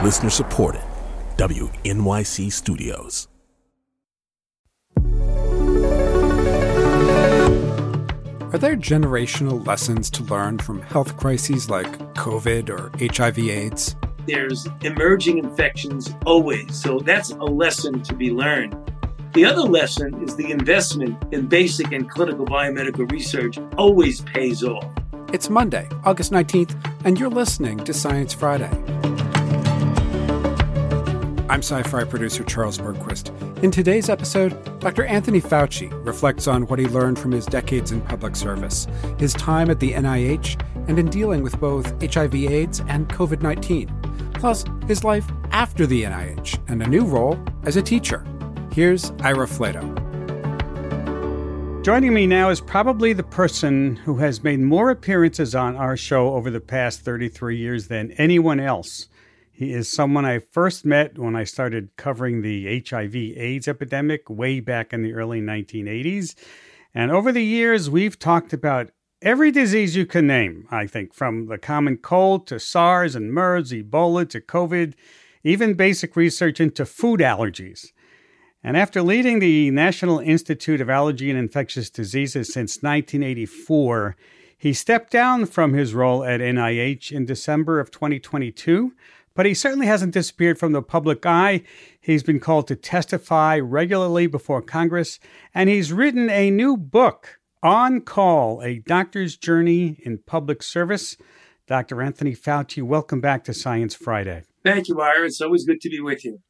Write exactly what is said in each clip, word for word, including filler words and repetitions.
Listener supported. W N Y C Studios. Are there generational lessons to learn from health crises like COVID or H I V AIDS? There's emerging infections always, so that's a lesson to be learned. The other lesson is the investment in basic and clinical biomedical research always pays off. It's Monday, August nineteenth, and you're listening to Science Friday. I'm Sci-Fi producer Charles Bergquist. In today's episode, Doctor Anthony Fauci reflects on what he learned from his decades in public service, his time at the N I H, and in dealing with both H I V AIDS and COVID nineteen, plus his life after the N I H and a new role as a teacher. Here's Ira Flatow. Joining me now is probably the person who has made more appearances on our show over the past thirty-three years than anyone else. He is someone I first met when I started covering the H I V AIDS epidemic way back in the early nineteen eighties. And over the years, we've talked about every disease you can name, I think, from the common cold to SARS and MERS, Ebola to COVID, even basic research into food allergies. And after leading the National Institute of Allergy and Infectious Diseases since nineteen eighty-four, he stepped down from his role at N I H in December of twenty twenty-two. But he certainly hasn't disappeared from the public eye. He's been called to testify regularly before Congress, and he's written a new book, On Call, A Doctor's Journey in Public Service. Doctor Anthony Fauci, welcome back to Science Friday. Thank you, Ira. It's always good to be with you.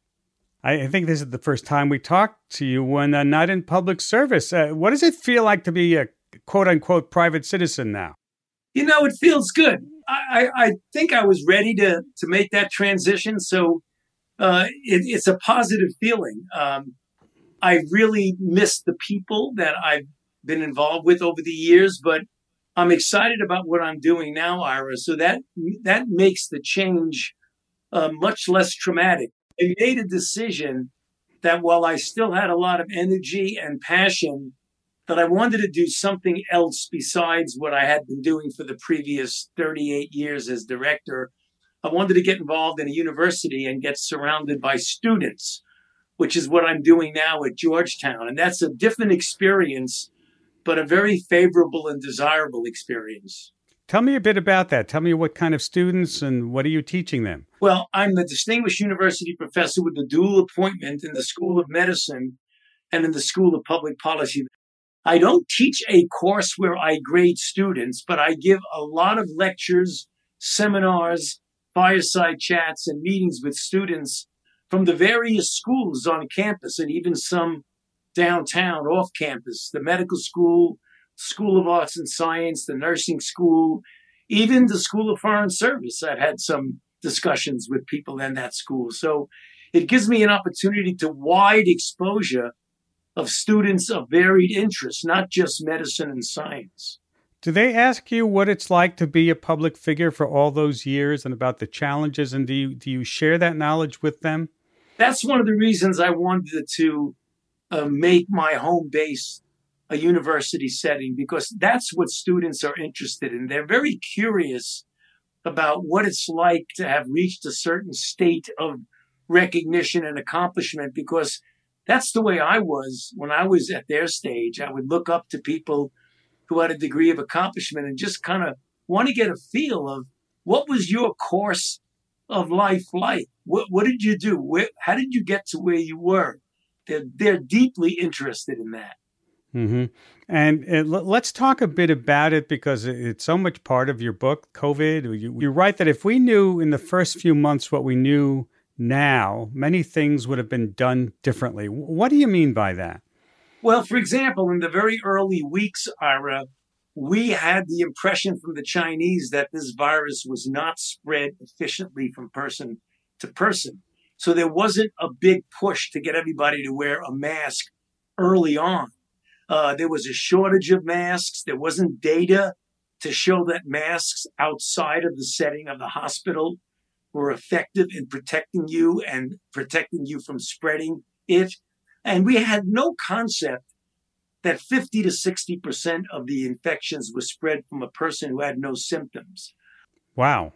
I think this is the first time we talked to you when uh, not in public service. Uh, what does it feel like to be a quote-unquote private citizen now? You know, it feels good. I, I think I was ready to, to make that transition. So uh, it, it's a positive feeling. Um, I really miss the people that I've been involved with over the years, but I'm excited about what I'm doing now, Ira. So that that makes the change uh, much less traumatic. I made a decision that while I still had a lot of energy and passion, that I wanted to do something else besides what I had been doing for the previous thirty-eight years as director. I wanted to get involved in a university and get surrounded by students, which is what I'm doing now at Georgetown. And that's a different experience, but a very favorable and desirable experience. Tell me a bit about that. Tell me what kind of students and what are you teaching them? Well, I'm the Distinguished University Professor with a dual appointment in the School of Medicine and in the School of Public Policy. I don't teach a course where I grade students, but I give a lot of lectures, seminars, fireside chats, and meetings with students from the various schools on campus and even some downtown off campus, the medical school, School of Arts and Science, the nursing school, even the School of Foreign Service. I've had some discussions with people in that school. So it gives me an opportunity to wide exposure of students of varied interests, not just medicine and science. Do they ask you what it's like to be a public figure for all those years and about the challenges? And do you, do you share that knowledge with them? That's one of the reasons I wanted to uh, make my home base a university setting, because that's what students are interested in. They're very curious about what it's like to have reached a certain state of recognition and accomplishment, because that's the way I was when I was at their stage. I would look up to people who had a degree of accomplishment and just kind of want to get a feel of what was your course of life like? What, what did you do? Where, how did you get to where you were? They're, they're deeply interested in that. Mm-hmm. And uh, l- let's talk a bit about it, because it's so much part of your book, COVID. You, you write that if we knew in the first few months what we knew now, many things would have been done differently. What do you mean by that? Well, for example, in the very early weeks, Ira, we had the impression from the Chinese that this virus was not spread efficiently from person to person. So there wasn't a big push to get everybody to wear a mask early on. Uh, there was a shortage of masks. There wasn't data to show that masks outside of the setting of the hospital were effective in protecting you and protecting you from spreading it. And we had no concept that fifty to sixty percent of the infections were spread from a person who had no symptoms. Wow.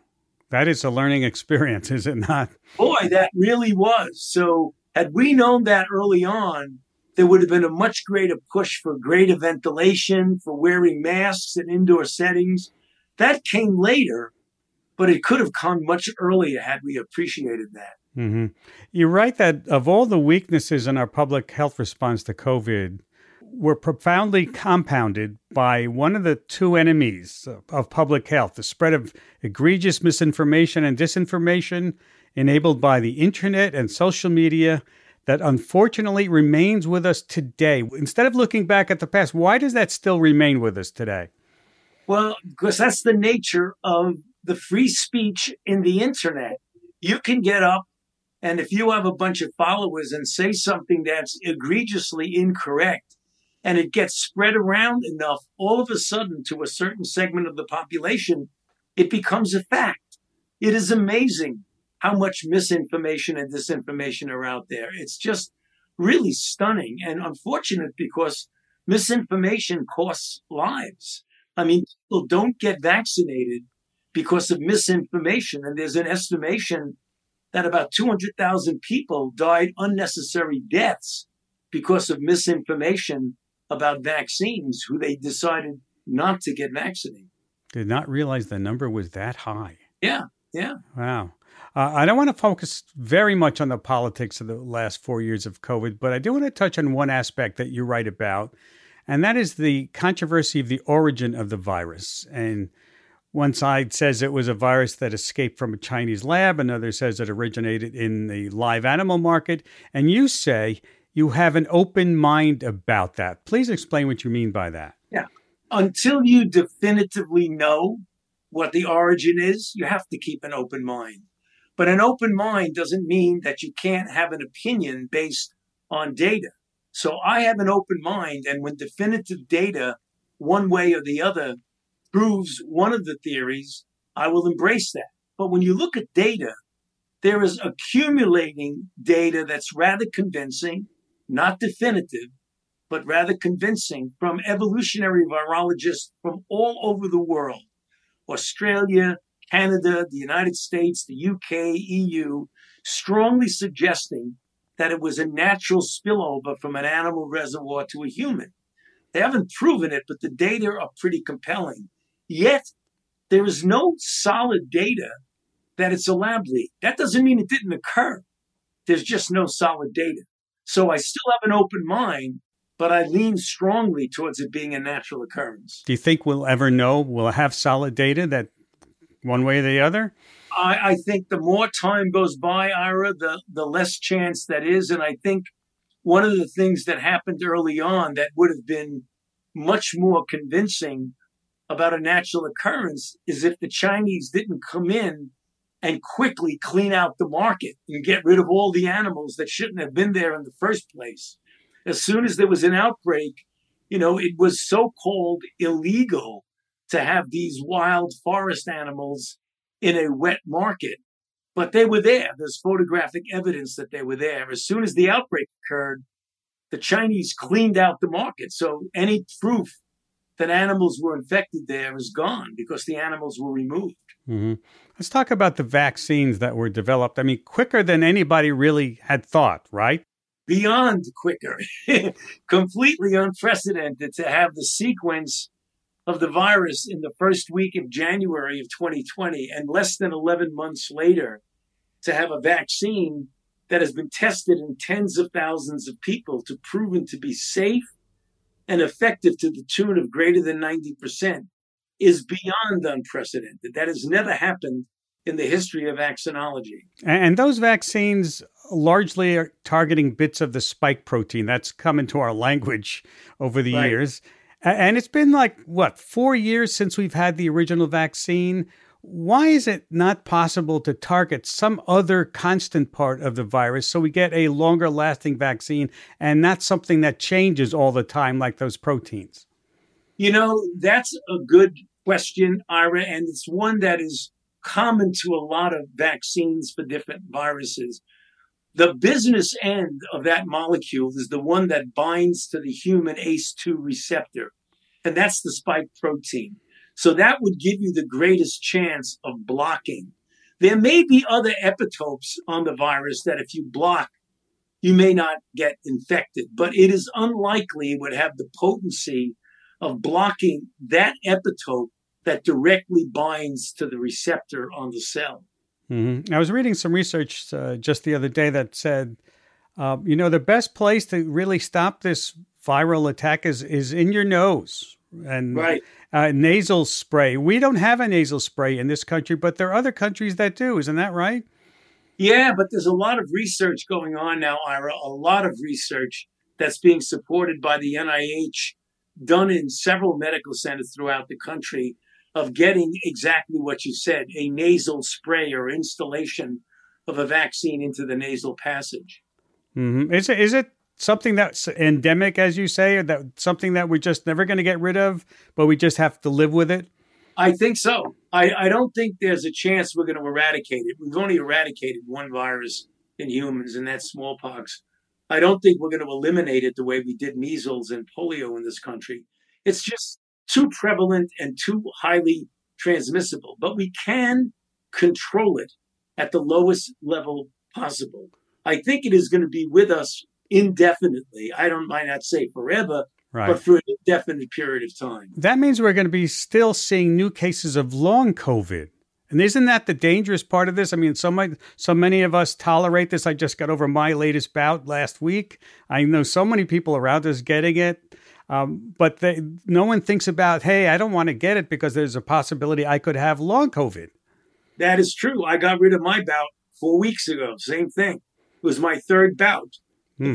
That is a learning experience, is it not? Boy, that really was. So had we known that early on, there would have been a much greater push for greater ventilation, for wearing masks in indoor settings. That came later, but it could have come much earlier had we appreciated that. Mm-hmm. You write that of all the weaknesses in our public health response to COVID, were profoundly compounded by one of the two enemies of public health, the spread of egregious misinformation and disinformation enabled by the internet and social media that unfortunately remains with us today. Instead of looking back at the past, why does that still remain with us today? Well, because that's the nature of the free speech in the internet. You can get up, and if you have a bunch of followers and say something that's egregiously incorrect, and it gets spread around enough, all of a sudden to a certain segment of the population, it becomes a fact. It is amazing how much misinformation and disinformation are out there. It's just really stunning and unfortunate because misinformation costs lives. I mean, people don't get vaccinated because of misinformation. And there's an estimation that about two hundred thousand people died unnecessary deaths because of misinformation about vaccines, who they decided not to get vaccinated. Did not realize the number was that high. Yeah, yeah. Wow. Uh, I don't want to focus very much on the politics of the last four years of COVID, but I do want to touch on one aspect that you write about, and that is the controversy of the origin of the virus. And one side says it was a virus that escaped from a Chinese lab. Another says it originated in the live animal market. And you say you have an open mind about that. Please explain what you mean by that. Yeah. Until you definitively know what the origin is, you have to keep an open mind. But an open mind doesn't mean that you can't have an opinion based on data. So I have an open mind, and when definitive data, one way or the other, proves one of the theories, I will embrace that. But when you look at data, there is accumulating data that's rather convincing, not definitive, but rather convincing from evolutionary virologists from all over the world. Australia, Canada, the United States, the U K, E U, strongly suggesting that it was a natural spillover from an animal reservoir to a human. They haven't proven it, but the data are pretty compelling. Yet, there is no solid data that it's a lab leak. That doesn't mean it didn't occur. There's just no solid data. So I still have an open mind, but I lean strongly towards it being a natural occurrence. Do you think we'll ever know, we'll have solid data that one way or the other? I, I think the more time goes by, Ira, the, the less chance that is. And I think one of the things that happened early on that would have been much more convincing about a natural occurrence is if the Chinese didn't come in and quickly clean out the market and get rid of all the animals that shouldn't have been there in the first place. As soon as there was an outbreak, you know, it was so-called illegal to have these wild forest animals in a wet market, but they were there. There's photographic evidence that they were there. As soon as the outbreak occurred, the Chinese cleaned out the market. So any proof that animals were infected there is gone because the animals were removed. Mm-hmm. Let's talk about the vaccines that were developed. I mean, quicker than anybody really had thought, right? Beyond quicker. Completely unprecedented to have the sequence of the virus in the first week of January of twenty twenty, and less than eleven months later to have a vaccine that has been tested in tens of thousands of people to proven to be safe and effective to the tune of greater than ninety percent is beyond unprecedented. That has never happened in the history of vaccinology. And those vaccines largely are targeting bits of the spike protein. That's come into our language over the Right. years. And it's been like, what, four years since we've had the original vaccine? Why is it not possible to target some other constant part of the virus so we get a longer lasting vaccine and not something that changes all the time like those proteins? You know, that's a good question, Ira, and it's one that is common to a lot of vaccines for different viruses. The business end of that molecule is the one that binds to the human A C E two receptor, and that's the spike protein. So that would give you the greatest chance of blocking. There may be other epitopes on the virus that if you block, you may not get infected, but it is unlikely it would have the potency of blocking that epitope that directly binds to the receptor on the cell. Mm-hmm. I was reading some research uh, just the other day that said, uh, you know, the best place to really stop this viral attack is, is in your nose. And right. uh, nasal spray. We don't have a nasal spray in this country, but there are other countries that do. Isn't that right? Yeah, but there's a lot of research going on now, Ira, a lot of research that's being supported by the N I H, done in several medical centers throughout the country, of getting exactly what you said, a nasal spray or installation of a vaccine into the nasal passage. Mm-hmm. Is it, is it something that's endemic, as you say, or that something that we're just never going to get rid of, but we just have to live with it? I think so. I, I don't think there's a chance we're going to eradicate it. We've only eradicated one virus in humans, and that's smallpox. I don't think we're going to eliminate it the way we did measles and polio in this country. It's just too prevalent and too highly transmissible. But we can control it at the lowest level possible. I think it is going to be with us indefinitely. I don't might not say forever, right, but for an indefinite period of time. That means we're going to be still seeing new cases of long COVID. And isn't that the dangerous part of this? I mean, so, much, so many of us tolerate this. I just got over my latest bout last week. I know so many people around us getting it. Um, but they, no one thinks about, hey, I don't want to get it because there's a possibility I could have long COVID. That is true. I got rid of my bout four weeks ago. Same thing. It was my third bout. Hmm.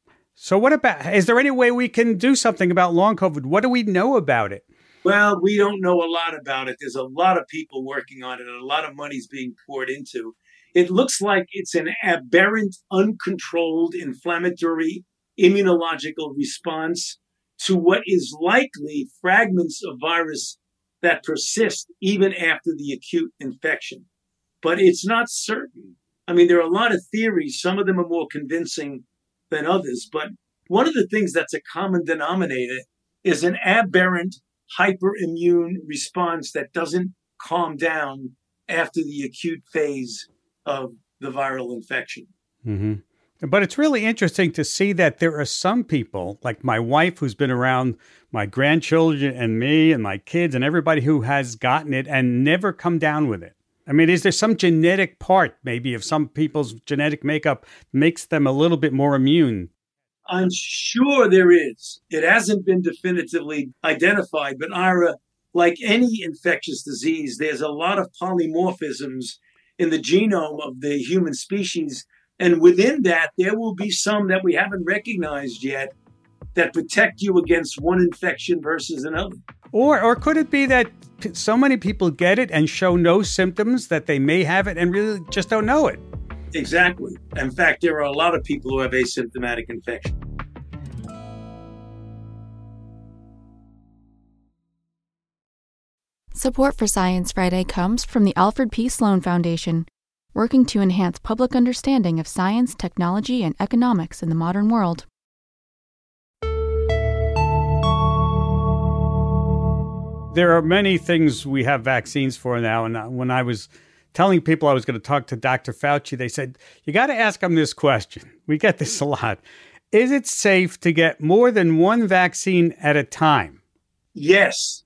So what about, is there any way we can do something about long COVID? What do we know about it? Well, we don't know a lot about it. There's a lot of people working on it and a lot of money's being poured into. It looks like it's an aberrant, uncontrolled, inflammatory, immunological response to what is likely fragments of virus that persist even after the acute infection. But it's not certain. I mean, there are a lot of theories. Some of them are more convincing than others. But one of the things that's a common denominator is an aberrant hyperimmune response that doesn't calm down after the acute phase of the viral infection. Mm-hmm. But it's really interesting to see that there are some people, like my wife, who's been around my grandchildren and me and my kids and everybody who has gotten it and never come down with it. I mean, is there some genetic part, maybe, of some people's genetic makeup makes them a little bit more immune? I'm sure there is. It hasn't been definitively identified, but Ira, like any infectious disease, there's a lot of polymorphisms in the genome of the human species. And within that, there will be some that we haven't recognized yet that protect you against one infection versus another. Or or could it be that so many people get it and show no symptoms that they may have it and really just don't know it? Exactly. In fact, there are a lot of people who have asymptomatic infection. Support for Science Friday comes from the Alfred P. Sloan Foundation, working to enhance public understanding of science, technology, and economics in the modern world. There are many things we have vaccines for now. And when I was telling people I was going to talk to Doctor Fauci, they said, you got to ask him this question. We get this a lot. Is it safe to get more than one vaccine at a time? Yes.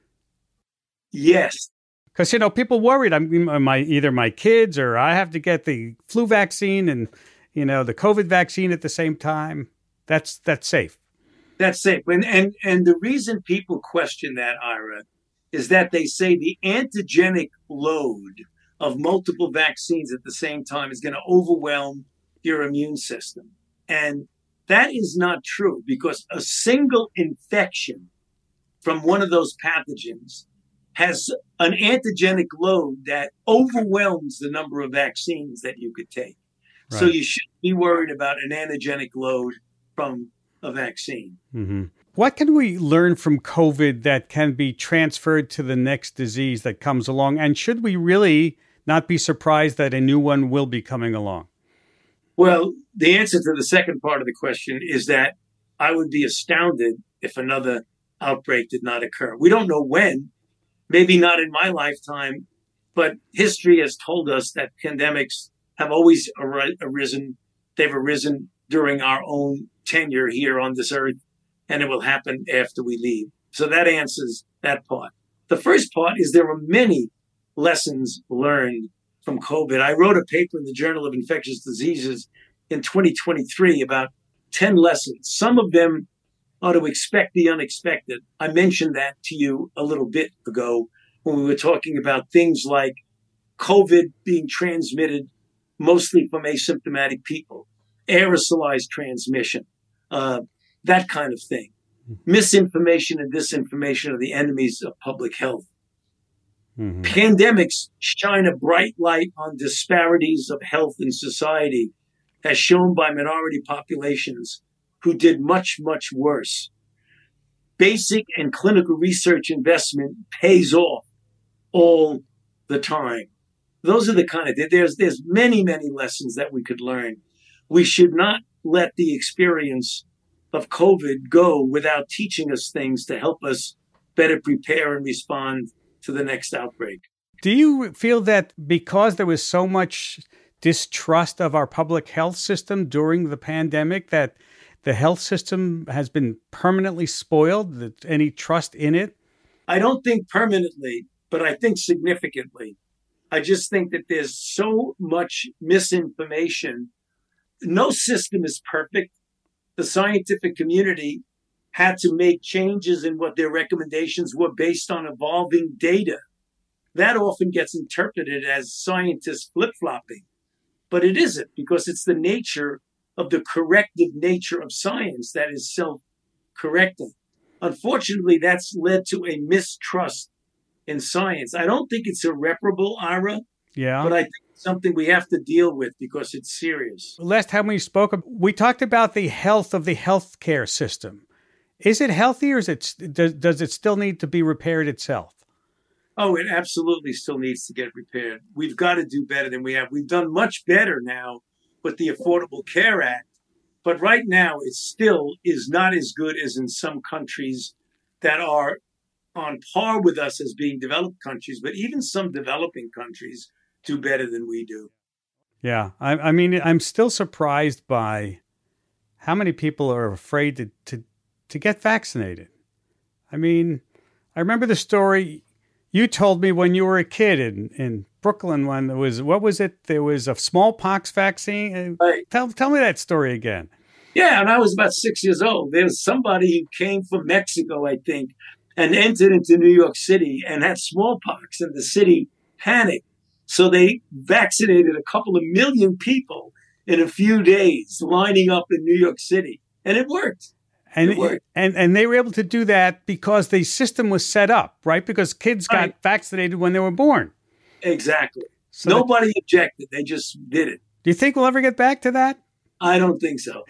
Yes. Because, you know, people worried, I'm my either my kids or I have to get the flu vaccine and, you know, the COVID vaccine at the same time. That's that's safe. That's safe. And, and, and the reason people question that, Ira, is that they say the antigenic load of multiple vaccines at the same time is going to overwhelm your immune system. And that is not true because a single infection from one of those pathogens has an antigenic load that overwhelms the number of vaccines that you could take. Right. So you shouldn't be worried about an antigenic load from a vaccine. Mm-hmm. What can we learn from COVID that can be transferred to the next disease that comes along? And should we really not be surprised that a new one will be coming along? Well, the answer to the second part of the question is that I would be astounded if another outbreak did not occur. We don't know when. Maybe not in my lifetime, But history has told us that pandemics have always ar- arisen. They've arisen during our own tenure here on this earth, and it will happen after we leave. So that answers that part. The first part is there are many lessons learned from COVID. I wrote a paper in the Journal of Infectious Diseases in twenty twenty-three about ten lessons. Some of them are to expect the unexpected. I mentioned that to you a little bit ago when we were talking about things like COVID being transmitted mostly from asymptomatic people, aerosolized transmission, uh, that kind of thing. Misinformation and disinformation are the enemies of public health. Mm-hmm. Pandemics shine a bright light on disparities of health in society, as shown by minority populations who did much, much worse. Basic and clinical research investment pays off all the time. Those are the kind of, there's, there's many, many lessons that we could learn. We should not let the experience of COVID go without teaching us things to help us better prepare and respond to the next outbreak. Do you feel that because there was so much distrust of our public health system during the pandemic, that the health system has been permanently spoiled, that any trust in it? I don't think permanently, but I think significantly. I just think that there's so much misinformation. No system is perfect. The scientific community had to make changes in what their recommendations were based on evolving data. That often gets interpreted as scientists flip-flopping, but it isn't, because it's the nature of the corrective nature of science that is self-correcting. Unfortunately, that's led to a mistrust in science. I don't think it's irreparable, Ira. Yeah. But I think it's something we have to deal with because it's serious. Last time we spoke, we talked about the health of the healthcare system. Is it healthy, or is it, does, does it still need to be repaired itself? Oh, it absolutely still needs to get repaired. We've got to do better than we have. We've done much better now with the Affordable Care Act. But right now, it still is not as good as in some countries that are on par with us as being developed countries. But even some developing countries do better than we do. Yeah. I, I mean, I'm still surprised by how many people are afraid to, to, to get vaccinated. I mean, I remember the story you told me when you were a kid in, in Brooklyn, when there was, what was it? There was a smallpox vaccine. Right. Tell, tell me that story again. Yeah. And I was about six years old. There was somebody who came from Mexico, I think, and entered into New York City and had smallpox, and the city panicked. So they vaccinated a couple of million people in a few days, lining up in New York City. And it worked. And, it worked. and and they were able to do that because the system was set up, right? Because kids got right. vaccinated when they were born. Exactly. So Nobody that, objected. They just did it. Do you think we'll ever get back to that? I don't think so.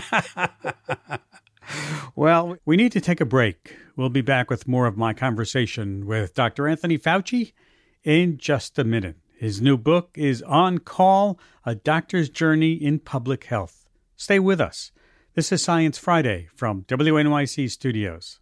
Well, we need to take a break. We'll be back with more of my conversation with Doctor Anthony Fauci in just a minute. His new book is On Call, A Doctor's Journey in Public Health. Stay with us. This is Science Friday from W N Y C Studios.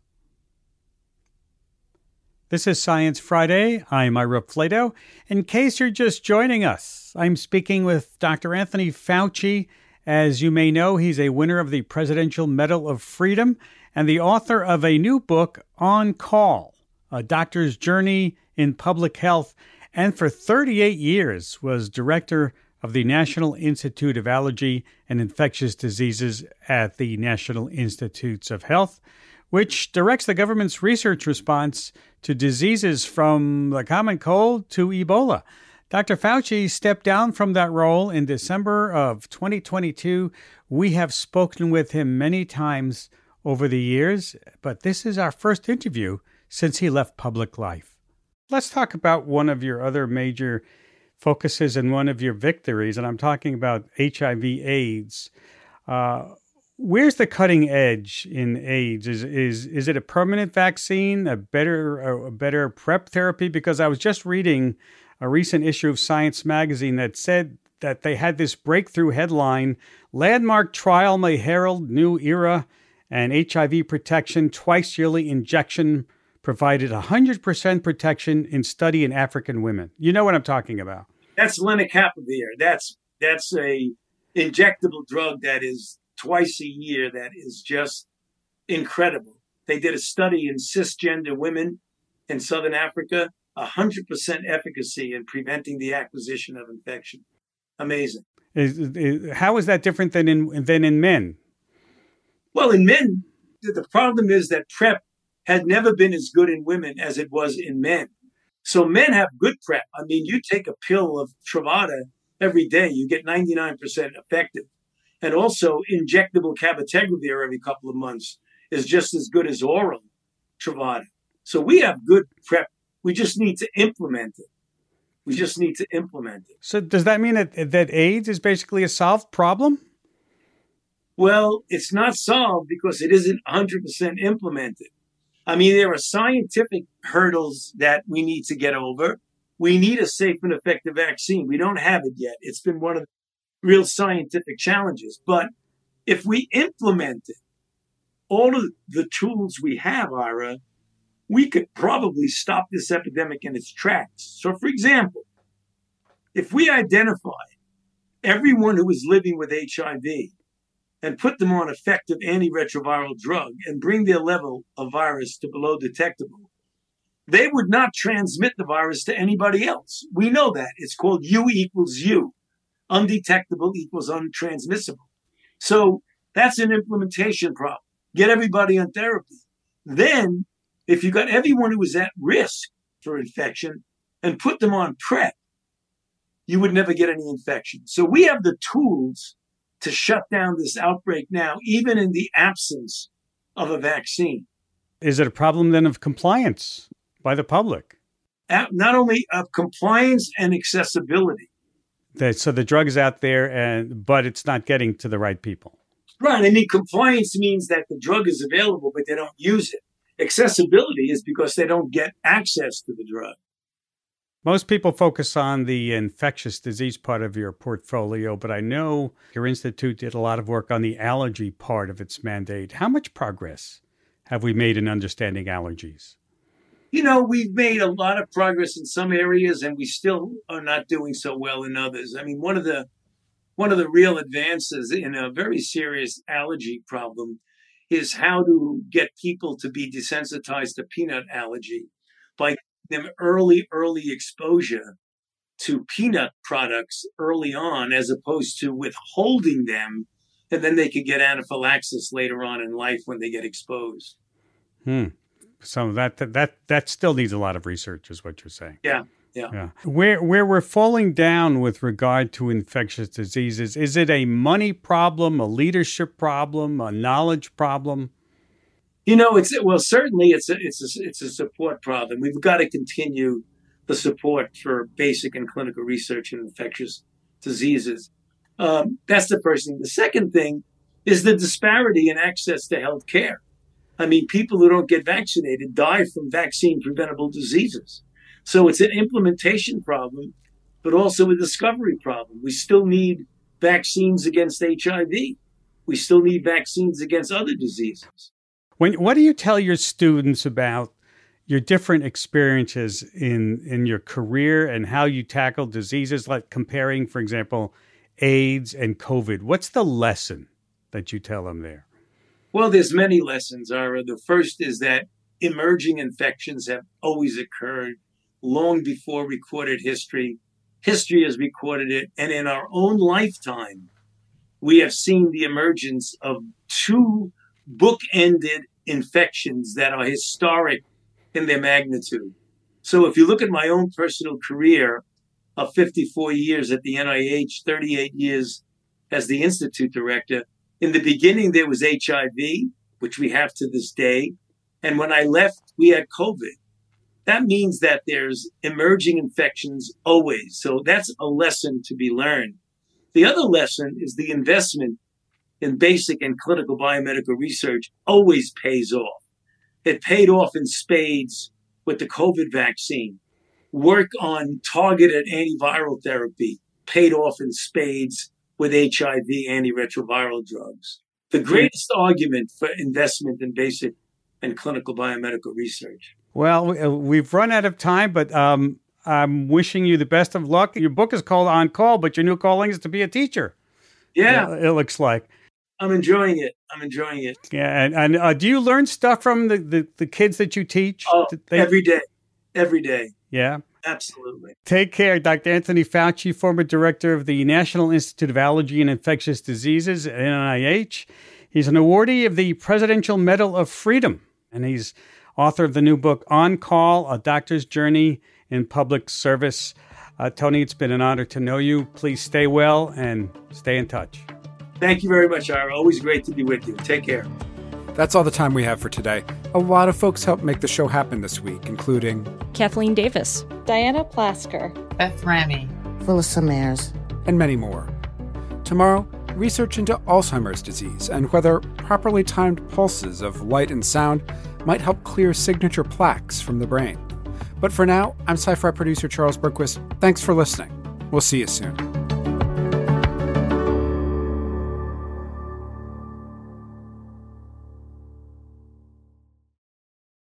This is Science Friday. I'm Ira Flato. In case you're just joining us, I'm speaking with Doctor Anthony Fauci. As you may know, he's a winner of the Presidential Medal of Freedom and the author of a new book, On Call, A Doctor's Journey in Public Health, and for thirty-eight years was director of the National Institute of Allergy and Infectious Diseases at the National Institutes of Health, which directs the government's research response to diseases from the common cold to Ebola. Doctor Fauci stepped down from that role in December of twenty twenty-two. We have spoken with him many times over the years, but this is our first interview since he left public life. Let's talk about one of your other major focuses and one of your victories, and I'm talking about H I V AIDS. Uh, where's the cutting edge in AIDS? Is is is it a permanent vaccine, a better a better PrEP therapy? Because I was just reading a recent issue of Science magazine that said that they had this breakthrough headline: landmark trial may herald new era and H I V protection, twice yearly injection provided one hundred percent protection in study in African women. You know what I'm talking about. That's lenacapavir. That's that's a injectable drug that is twice a year that is just incredible. They did a study in cisgender women in Southern Africa, one hundred percent efficacy in preventing the acquisition of infection. Amazing. Is, is, how is that different than in than in men? Well, in men, the problem is that PrEP had never been as good in women as it was in men. So men have good PrEP. I mean, you take a pill of Truvada every day, you get ninety-nine percent effective. And also injectable cabotegravir every couple of months is just as good as oral Truvada. So we have good PrEP. We just need to implement it. We just need to implement it. So does that mean that, that AIDS is basically a solved problem? Well, it's not solved because it isn't one hundred percent implemented. I mean, there are scientific hurdles that we need to get over. We need a safe and effective vaccine. We don't have it yet. It's been one of the real scientific challenges. But if we implement it, all of the tools we have, Ira, we could probably stop this epidemic in its tracks. So, for example, if we identify everyone who is living with H I V and put them on effective antiretroviral drug and bring their level of virus to below detectable, they would not transmit the virus to anybody else. We know that. It's called U equals U. Undetectable equals untransmissible. So that's an implementation problem. Get everybody on therapy. Then, if you got everyone who is at risk for infection and put them on PrEP, you would never get any infection. So we have the tools to shut down this outbreak now, even in the absence of a vaccine. Is it a problem then of compliance by the public? Not only of compliance and accessibility. That, so the drug is out there, and but it's not getting to the right people. Right. I mean, compliance means that the drug is available, but they don't use it. Accessibility is because they don't get access to the drug. Most people focus on the infectious disease part of your portfolio, but I know your institute did a lot of work on the allergy part of its mandate. How much progress have we made in understanding allergies? You know, we've made a lot of progress in some areas, and we still are not doing so well in others. I mean, one of the one of the real advances in a very serious allergy problem is how to get people to be desensitized to peanut allergy by giving them early, early exposure to peanut products early on, as opposed to withholding them, and then they could get anaphylaxis later on in life when they get exposed. Hmm. So that that that still needs a lot of research, is what you're saying. Yeah, yeah. Yeah. Where where we're falling down with regard to infectious diseases, is it a money problem, a leadership problem, a knowledge problem? You know, it's well, certainly it's a it's a it's a support problem. We've got to continue the support for basic and clinical research in infectious diseases. Um, that's the first thing. The second thing is the disparity in access to health care. I mean, people who don't get vaccinated die from vaccine-preventable diseases. So it's an implementation problem, but also a discovery problem. We still need vaccines against H I V. We still need vaccines against other diseases. When, what do you tell your students about your different experiences in, in your career and how you tackle diseases, like comparing, for example, AIDS and COVID? What's the lesson that you tell them there? Well, there's many lessons, Ira. The first is that emerging infections have always occurred long before recorded history. History has recorded it. And in our own lifetime, we have seen the emergence of two bookended infections that are historic in their magnitude. So if you look at my own personal career of fifty-four years at the N I H, thirty-eight years as the Institute director, in the beginning, there was H I V, which we have to this day. And when I left, we had COVID. That means that there's emerging infections always. So that's a lesson to be learned. The other lesson is the investment in basic and clinical biomedical research always pays off. It paid off in spades with the COVID vaccine. Work on targeted antiviral therapy paid off in spades with H I V antiretroviral drugs. The greatest argument for investment in basic and clinical biomedical research. Well, we've run out of time, but um, I'm wishing you the best of luck. Your book is called On Call, but your new calling is to be a teacher. Yeah. It, it looks like. I'm enjoying it. I'm enjoying it. Yeah. And, and uh, do you learn stuff from the, the, the kids that you teach? Oh, they... every day. Every day. Yeah. Absolutely. Take care. Doctor Anthony Fauci, former director of the National Institute of Allergy and Infectious Diseases at N I H. He's an awardee of the Presidential Medal of Freedom, and he's author of the new book, On Call, A Doctor's Journey in Public Service. Uh, Tony, it's been an honor to know you. Please stay well and stay in touch. Thank you very much, Ira. Always great to be with you. Take care. That's all the time we have for today. A lot of folks helped make the show happen this week, including Kathleen Davis, Diana Plasker, Beth Ramy, Phyllis Samers, and many more. Tomorrow, research into Alzheimer's disease and whether properly timed pulses of light and sound might help clear signature plaques from the brain. But for now, I'm Sci-Fi producer Charles Bergquist. Thanks for listening. We'll see you soon.